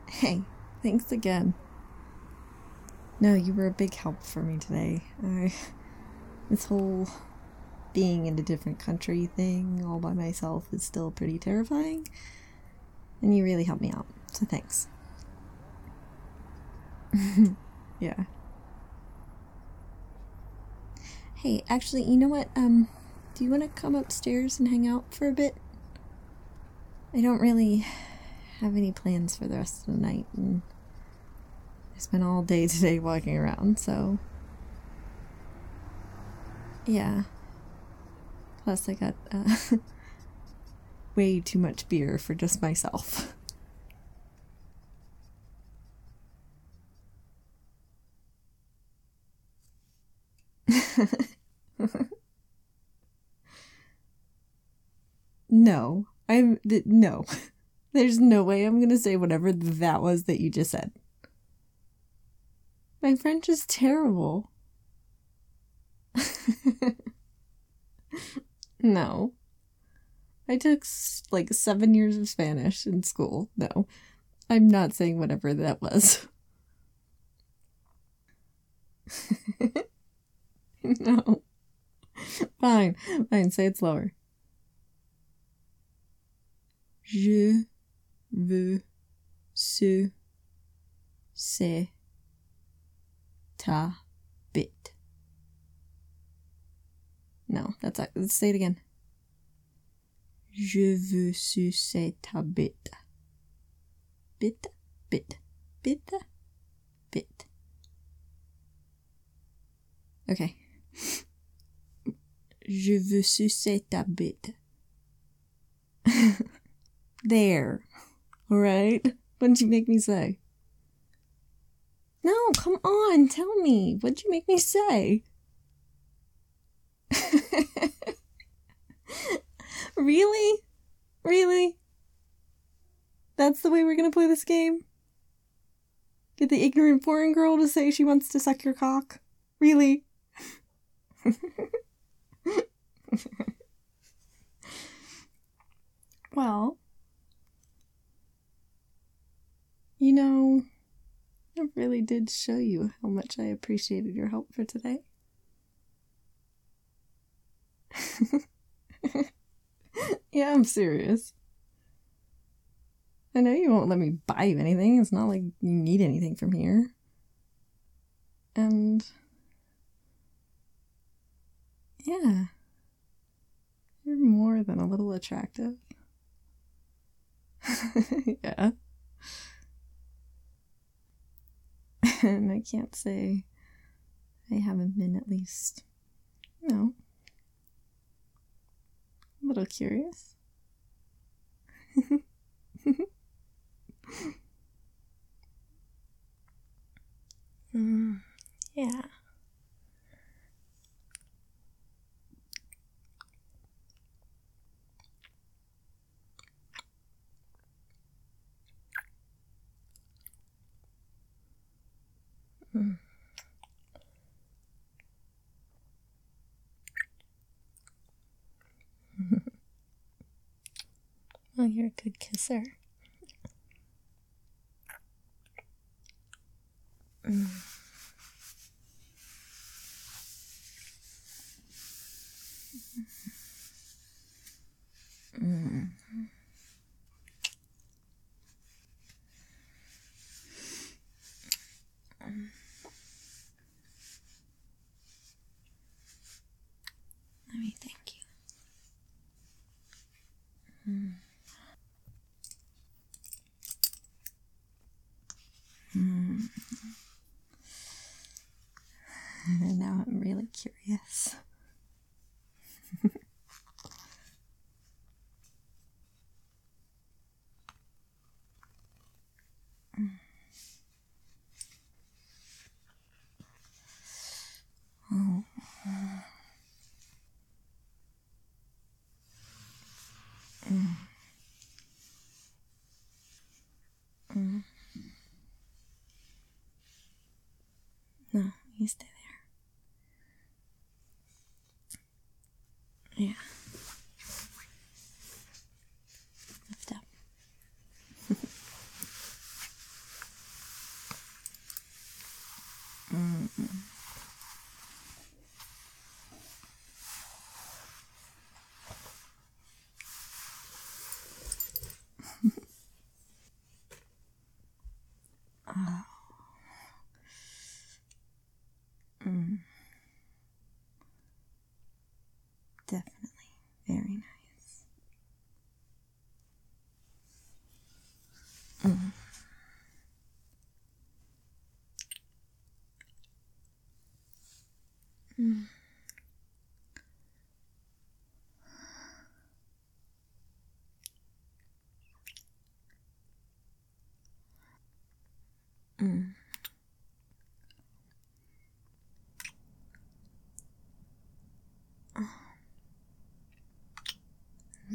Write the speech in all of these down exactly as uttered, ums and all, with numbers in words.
Hey, thanks again. No, you were a big help for me today. I, this whole being in a different country thing all by myself is still pretty terrifying, and you really helped me out, so thanks. Yeah. Hey, actually, you know what? Um, do you want to come upstairs and hang out for a bit? I don't really have any plans for the rest of the night, and I spent all day today walking around, so yeah. Plus, I got uh, way too much beer for just myself. No, I'm no. There's no way I'm gonna say whatever that was that you just said. My French is terrible. No. I took like seven years of Spanish in school. No. I'm not saying whatever that was. No. Fine. Fine, say it slower. Je veux sucer ta bite. No, that's it. Let's say it again. Je veux sucer ta bite. Bite, bite, bite, bite. Okay. Je veux sucer ta bite. There. Alright? What did you make me say? No, come on, tell me. What did you make me say? Really? Really? That's the way we're gonna play this game? Get the ignorant foreign girl to say she wants to suck your cock? Really? Well, you know, I really did show you how much I appreciated your help for today. Yeah, I'm serious. I know you won't let me buy you anything. It's not like you need anything from here. And yeah, you're more than a little attractive. Yeah. And I can't say I haven't been at least, you know, a little curious. mm, yeah. Mm. Well, you're a good kisser. Mm. Mm. Let me thank you. Mm. Mm. And now I'm really curious. Oh. Mm. Mm. No, you stay there. Yeah. Lift up.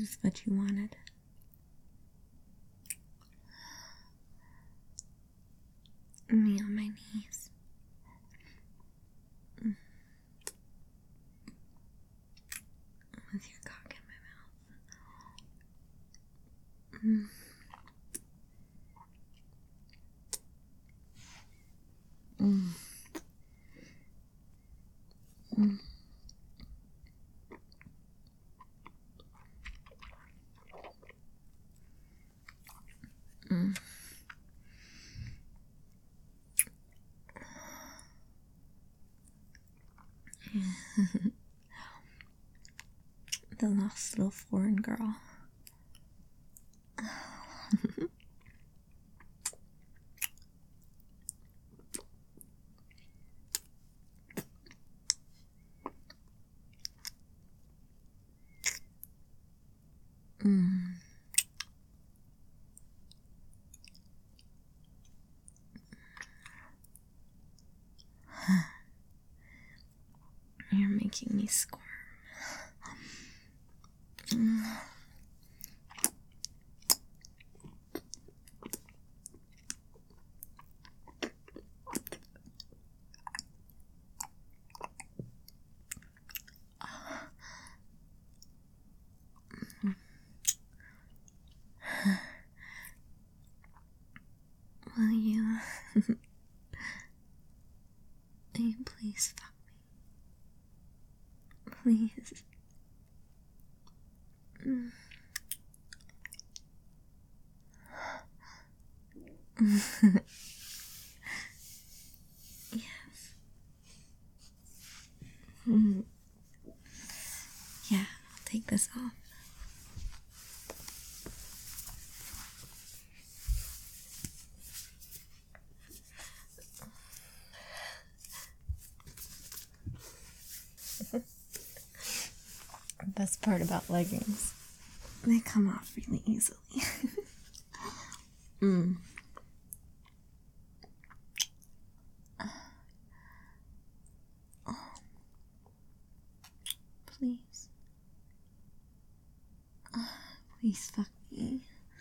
just what you wanted. Me on my knees. With your cock in my mouth. Mm. Mm. Mm. The lost little foreign girl. Mm. You're making me squirm. Mm. Will you, will you please fuck me? Please. Mm. Yes. Mm. Yeah, I'll take this off. The best part about leggings, they come off really easily. mm. Oh. Please. Oh, please fuck me.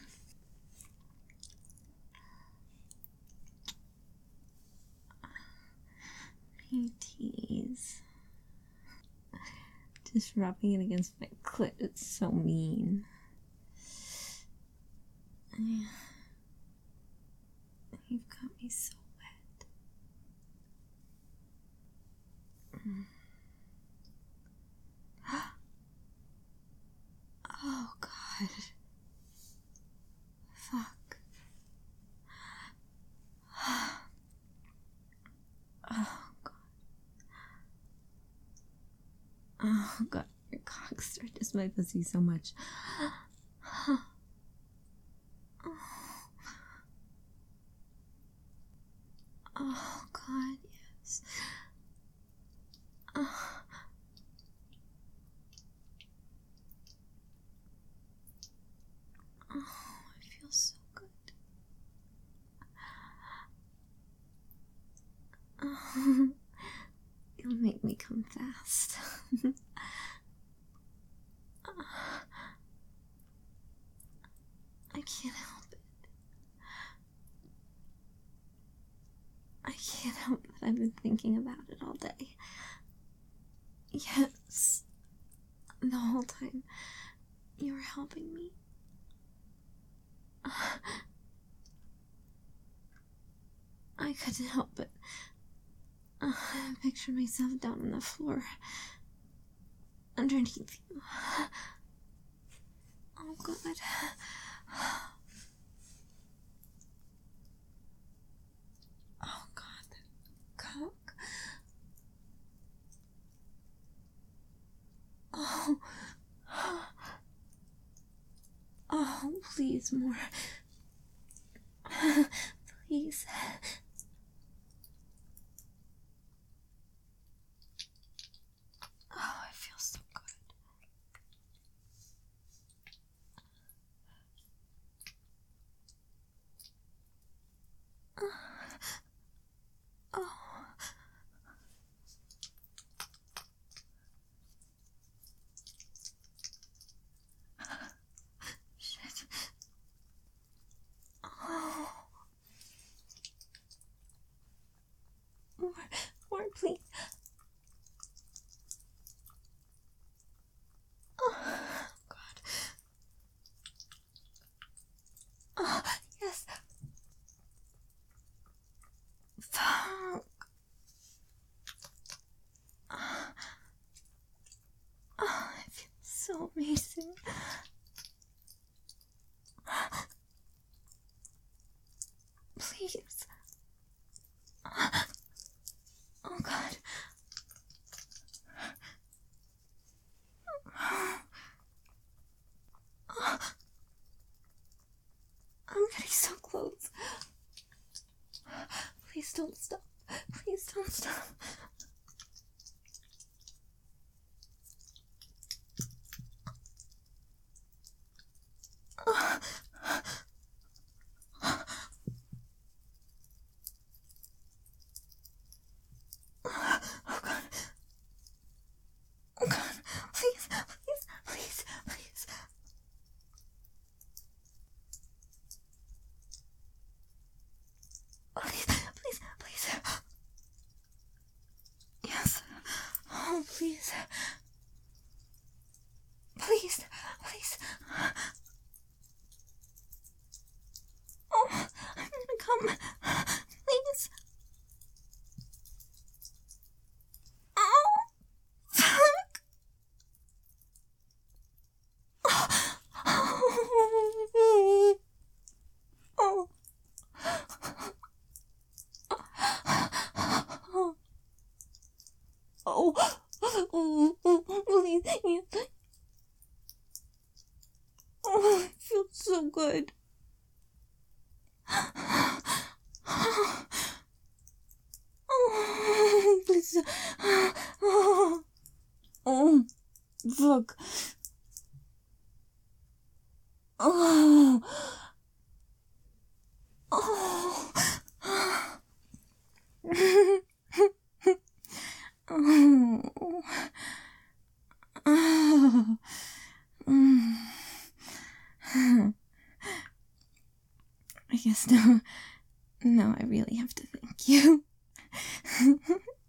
You tease. Just rubbing it against my clit, it's so mean. You've got me so wet. Mm. Oh, God. Fuck. Oh, God. Oh, God. Your cock stretches my pussy so much. Oh, God, yes. Oh. Oh, I feel so good. Oh, you'll make me come fast. I can't help it. I can't help it. I've been thinking about it all day. Yes. The whole time you were helping me. I couldn't help but uh, picture myself down on the floor underneath you. Oh, God. Oh, God, that cock. Oh. Oh, please, more. Please. Oh, I feel so good. Oh. Oh, yes. Fuck. Oh, I feel so amazing. Please. Oh, God. I'm getting so close. Please don't stop. Please don't stop. Oh, God. Oh, God. Please, please, please, please. Please, please, please. Yes. Oh, please. Please, please. Oh, I'm gonna come. Please. Oh, fuck. Oh. Oh. Oh, oh, oh, please, yes. Oh, it feels so good. Oh, please. Oh, oh, fuck. Oh, oh. Oh. Oh. I guess now, now I really have to thank you.